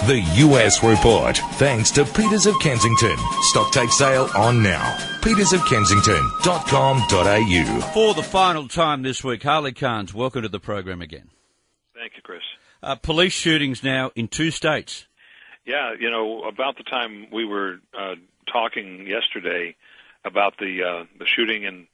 The US Report, thanks to Peters of Kensington. Stock take sale on now. petersofkensington.com.au. For the final time this week, Harley Carnes, welcome to the program again. Thank you, Chris. Police shootings now in 2 states. Yeah, about the time we were talking yesterday about the shooting in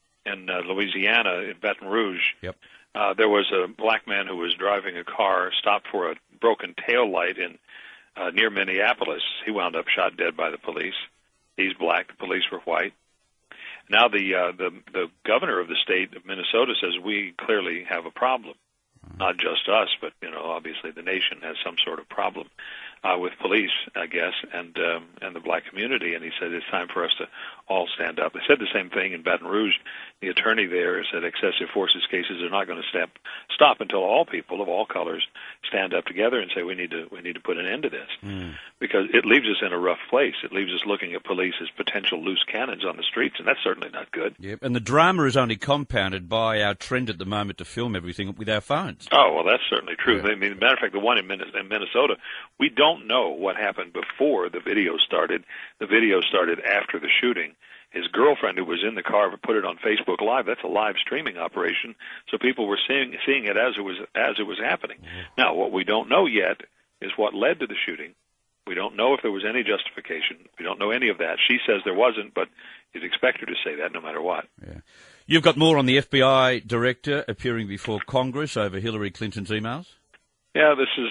Louisiana, in Baton Rouge. Yep. There was a black man who was driving a car, stopped for a broken tail light in near Minneapolis. He wound up shot dead by the police. He's black. The police were white. Now the governor of the state of Minnesota says we clearly have a problem. Not just us, but obviously the nation has some sort of problem with police, I guess, and the black community. And he said it's time for us to all stand up. They said the same thing in Baton Rouge. The attorney there said excessive forces cases are not going to stop until all people of all colors stand up together and say we need to put an end to this, because it leaves us in a rough place. It leaves us looking at police as potential loose cannons on the streets, and that's certainly not good. Yep. And the drama is only compounded by our trend at the moment to film everything with our phones. Oh, well, that's certainly true. Yeah. I mean, as a matter of fact, the one in Minnesota, we don't know what happened before the video started. The video started after the shooting. His girlfriend, who was in the car, put it on Facebook Live. That's a live streaming operation, so people were seeing it as it was happening. Now, what we don't know yet is what led to the shooting. We don't know if there was any justification. We don't know any of that. She says there wasn't, but you'd expect her to say that no matter what. Yeah. You've got more on the FBI director appearing before Congress over Hillary Clinton's emails? Yeah, this is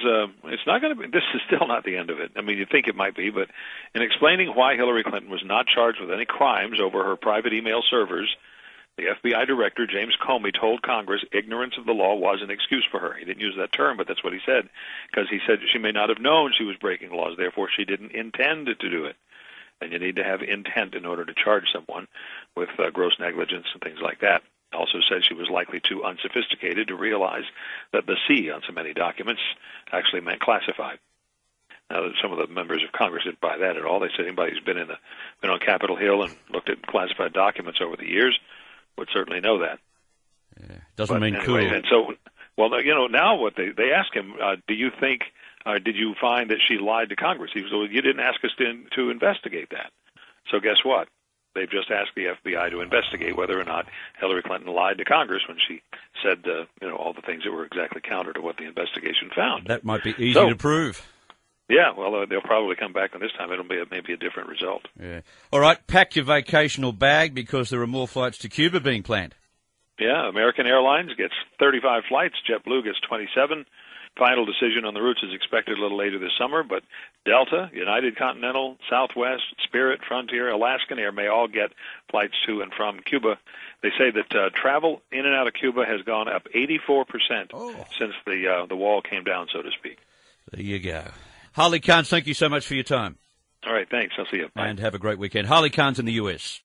still not the end of it. I mean, you'd think it might be, but in explaining why Hillary Clinton was not charged with any crimes over her private email servers, the FBI director, James Comey, told Congress ignorance of the law was an excuse for her. He didn't use that term, but that's what he said, because he said she may not have known she was breaking laws, therefore she didn't intend to do it. And you need to have intent in order to charge someone with gross negligence and things like that. Also said she was likely too unsophisticated to realize that the C on so many documents actually meant classified. Now, some of the members of Congress didn't buy that at all. They said anybody who's been on Capitol Hill and looked at classified documents over the years would certainly know that. Yeah, doesn't mean anyway, cool. And so, well, now what they ask him, do you think, did you find that she lied to Congress? He said, well, you didn't ask us to investigate that. So guess what? They've just asked the FBI to investigate whether or not Hillary Clinton lied to Congress when she said, all the things that were exactly counter to what the investigation found. That might be easy to prove. Yeah, well, they'll probably come back, and this time it'll be maybe a different result. Yeah. All right, pack your vacational bag because there are more flights to Cuba being planned. Yeah, American Airlines gets 35 flights. JetBlue gets 27. Final decision on the routes is expected a little later this summer, but Delta, United Continental, Southwest, Spirit, Frontier, Alaskan Air may all get flights to and from Cuba. They say that travel in and out of Cuba has gone up 84% since the wall came down, so to speak. There you go. Harley Carnes, thank you so much for your time. All right, thanks. I'll see you. Bye. And have a great weekend. Harley Carnes in the US.